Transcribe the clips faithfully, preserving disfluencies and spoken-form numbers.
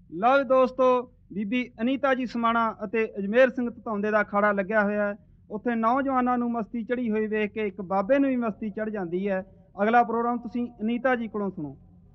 ਲਓ ਜੀ ਦੋਸਤੋ, ਬੀਬੀ ਅਨੀਤਾ ਜੀ ਸਮਾਣਾ ਅਤੇ ਅਜਮੇਰ ਸਿੰਘ ਧਤੌਂਦੇ ਦਾ ਅਖਾੜਾ ਲੱਗਿਆ ਹੋਇਆ ਹੈ। ਉੱਥੇ ਨੌਜਵਾਨਾਂ ਨੂੰ ਮਸਤੀ ਚੜ੍ਹੀ ਹੋਈ ਵੇਖ ਕੇ ਇੱਕ ਬਾਬੇ ਨੂੰ ਵੀ ਮਸਤੀ ਚੜ੍ਹ ਜਾਂਦੀ ਹੈ। ਅਗਲਾ ਪ੍ਰੋਗਰਾਮ ਤੁਸੀਂ ਅਨੀਤਾ ਜੀ ਕੋਲੋਂ ਸੁਣੋ।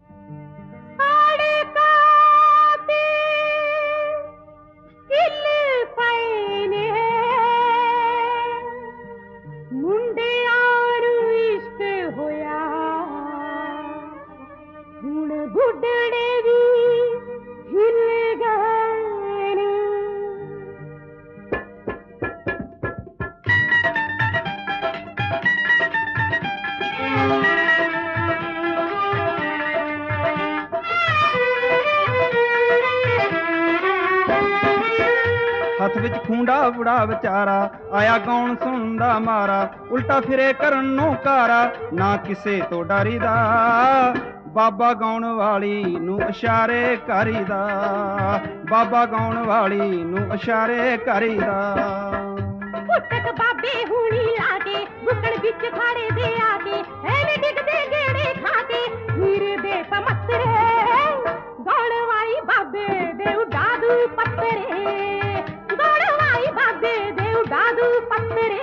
ਹੱਥ ਵਿੱਚ ਖੂੰਡਾ ਬੁੜਾ ਵਿਚਾਰਾ ਆਇਆ ਗਾਉਣ ਸੁਣਨ ਦਾ ਮਾਰਾ, ਉਲਟਾ ਫਿਰੇ ਕਰਨ ਨੂੰ ਕਾਰਾ ਨਾ ਕਿਸੇ ਤੋਂ ਡਰੀਦਾ, ਬਾਬਾ ਗਾਉਣ ਵਾਲੀ ਨੂੰ ਇਸ਼ਾਰੇ ਕਰੀਦਾ, ਬਾਬਾ ਗਾਉਣ ਵਾਲੀ ਨੂੰ ਇਸ਼ਾਰੇ ਕਰੀਦਾ। ਪੁੱਤਕ ਬਾਬੇ ਹੁਣੀ ਲਾ ਕੇ ਬੁੱਕਣ ਵਿੱਚ ਖਾੜੇ ਦੇ ਆ ਕੇ ਐਵੇਂ ਡਿੱਗਦੇ ਗੇੜੇ ਖਾ ਕੇ ਹੀਰੇ ਦੇ ਪਮੱਤਰੇ, ਗਾਉਣ ਵਾਲੀ ਬਾਬੇ ਦੇ ਉਡਾਦੂ ਪੱਤਰੇ, ਗਾਉਣ ਵਾਲੀ ਬਾਬੇ ਦੇ ਉਡਾਦੂ ਪੱਤਰੇ।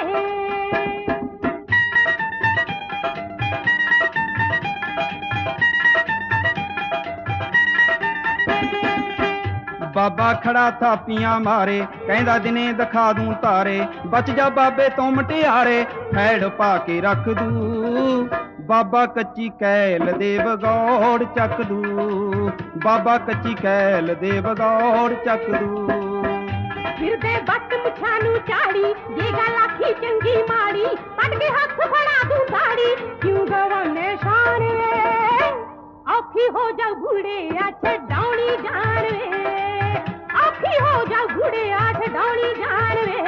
ਬਾਬਾ ਖੜਾ ਥਾਪੀਆਂ ਮਾਰੇ ਕਹਿੰਦਾ ਦਿਨੇ ਦਿਖਾ ਦੂੰ ਤਾਰੇ, ਬਚ ਜਾ ਬਾਬੇ ਤੋਂ ਮਟਿਆਰੇ ਫੈੜ ਪਾ ਕੇ ਰੱਖ ਦੂ, ਬਾਬਾ ਕੱਚੀ ਕੈਲ ਦੇ ਬਗੌੜ ਚੱਕ ਦੂ, ਬਾਬਾ ਕੱਚੀ ਕੈਲ ਦੇ ਬਗੌੜ ਚੱਕ ਦੂ। ਫਿਰਦੇ ਬੱਟ ਮੁੱਛਾਂ ਨੂੰ ਝਾੜੀ ਜੇ ਗੱਲ ਆਖੀ ਚੰਗੀ ਮਾੜੀ, ਪੱਟ ਕੇ ਹੱਥ ਫੜਾ ਦੂੰ ਦਾੜੀ, ਕਿਉਂ ਗਵਾਨੇ ਸ਼ਾਨ ਵੇ ਔਖੀ ਹੋ ਜਾ ਬੁੜਿਆ ਛਡਾਉਣੀ ਜਾਣ ਵੇ, ਔਖੀ ਹੋ ਜਾ ਬੁੜਿਆ ਛਡਾਉਣੀ ਜਾਣ ਵੇ।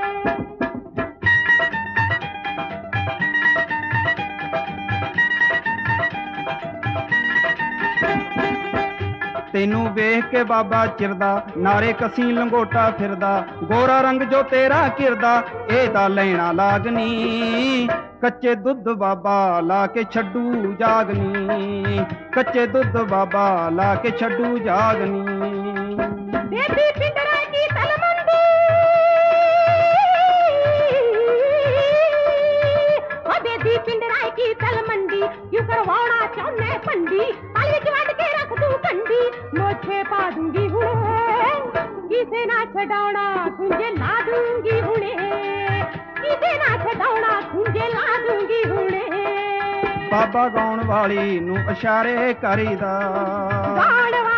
ਤੈਨੂੰ ਵੇਖ ਕੇ ਬਾਬਾ ਚਿਰਦਾ ਨਾਰੇ ਕਸੀ ਲੰਗੋਟਾ ਫਿਰਦਾ, ਗੋਰਾ ਰੰਗ ਜੋ ਤੇਰਾ ਕਿਰਦਾ ਇਹ ਤਾਂ ਲੈਣਾ ਲਾਗਨੀ, ਕੱਚੇ ਦੁੱਧ ਬਾਬਾ ਲਾ ਕੇ ਛੱਡੂ ਜਾਗਨੀ, ਕੱਚੇ ਦੁੱਧ ਬਾਬਾ ਲਾ ਕੇ ਛੱਡੂ ਜਾਗਨੀ। ਬੇਬੀ ਪਿੰਡਰਾਂ ਕੀ ਤਲਮੰਡੀ, ਓ ਬੇਬੀ ਪਿੰਡਰਾਂ ਕੀ ਤਲਮੰਡੀ, ਕਿਉਂ ਕਰਵਾਉਣਾ ਚਾਹੁੰਨੇ ਪੰਡੀ, ਪਲ ਵਿੱਚ ਵੱਢ ਕੇ ਰੱਖ ਦੂੰ ਕੰਡੀ, ਮੋਛੇ ਪਾ ਦੂੰਗੀ ਹੁਣੇ, ਕਿਸੇ ਨਾ ਛਡਾਉਣਾ ਖੁੰਝੇ ਲਾ ਦੂੰਗੀ ਹੁਣੇ, ਕਿਸੇ ਨਾ ਛਡਾਉਣਾ ਖੁੰਝੇ ਲਾ ਦੂੰਗੀ ਹੁਣੇ। ਬਾਬਾ ਗਾਉਣ ਵਾਲੀ ਨੂੰ ਇਸ਼ਾਰੇ ਕਰੀਦਾ, ਗਾਉਣ